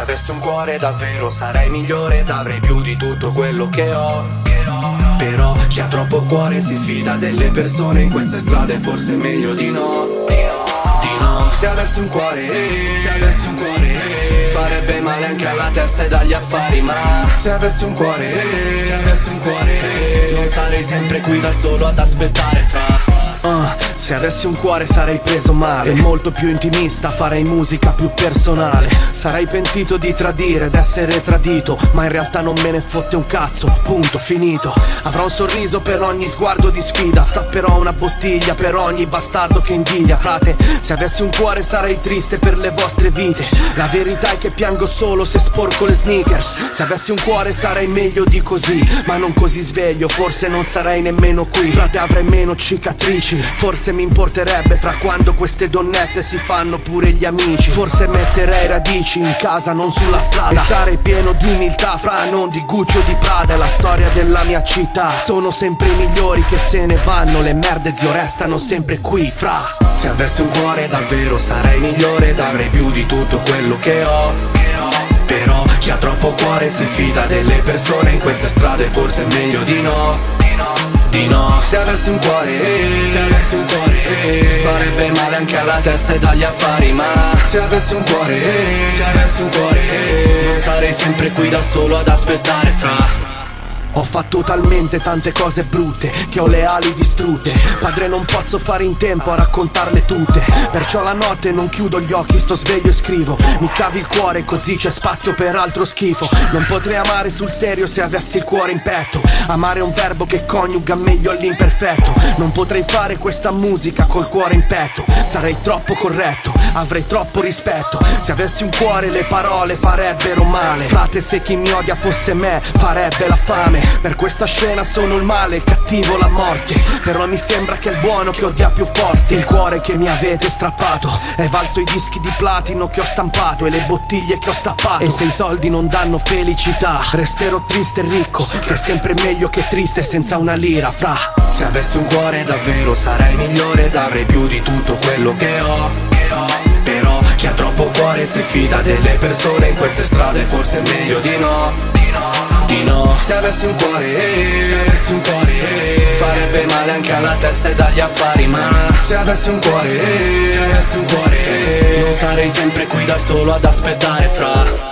avessi un cuore davvero sarei migliore ed avrei più di tutto quello che ho. Però chi ha troppo cuore si fida delle persone in queste strade, forse è meglio di no. Di no. Se avessi un cuore, se avessi un cuore, farebbe male anche alla testa e dagli affari. Ma se avessi un cuore, se avessi un cuore, non sarei sempre qui da solo ad aspettare fra. Se avessi un cuore sarei preso male, molto più intimista, farei musica più personale. Sarei pentito di tradire, d'essere tradito, ma in realtà non me ne fotte un cazzo, punto, finito. Avrò un sorriso per ogni sguardo di sfida, stapperò una bottiglia per ogni bastardo che invidia. Frate, se avessi un cuore sarei triste per le vostre vite. La verità è che piango solo se sporco le sneakers. Se avessi un cuore sarei meglio di così, ma non così sveglio, forse non sarei nemmeno qui. Frate, avrei meno cicatrici, forse mi importerebbe fra quando queste donnette si fanno pure gli amici. Forse metterei radici in casa, non sulla strada, e sarei pieno di umiltà, fra, non di Gucci o di Prada. È la storia della mia città, sono sempre i migliori che se ne vanno, le merde zio restano sempre qui, fra. Se avessi un cuore davvero sarei migliore ed avrei più di tutto quello che ho. Però chi ha troppo cuore si fida delle persone in queste strade, forse è meglio di no. Di no. Se avessi un cuore, se avessi un cuore, farebbe male anche alla testa e dagli affari. Ma se avessi un cuore, se avessi un cuore, non sarei sempre qui da solo ad aspettare fra. Ho fatto talmente tante cose brutte che ho le ali distrutte. Padre, non posso fare in tempo a raccontarle tutte, perciò la notte non chiudo gli occhi, sto sveglio e scrivo. Mi cavi il cuore così c'è spazio per altro schifo. Non potrei amare sul serio se avessi il cuore in petto. Amare è un verbo che coniuga meglio all'imperfetto. Non potrei fare questa musica col cuore in petto, sarei troppo corretto, avrei troppo rispetto. Se avessi un cuore le parole farebbero male. Frate, se chi mi odia fosse me farebbe la fame. Per questa scena sono il male, il cattivo la morte, però mi sembra che è il buono che odia più forte. Il cuore che mi avete strappato è valso i dischi di platino che ho stampato e le bottiglie che ho stappato. E se i soldi non danno felicità resterò triste e ricco, che è sempre meglio che triste senza una lira, fra. Se avessi un cuore davvero sarei migliore ed avrei più di tutto quello che ho. Però chi ha troppo cuore si fida delle persone in queste strade, forse è meglio di no. Di no. Se avessi un cuore, se avessi un cuore, farebbe male anche alla testa e dagli affari. Ma se avessi un cuore, se avessi un cuore, non sarei sempre qui da solo ad aspettare fra.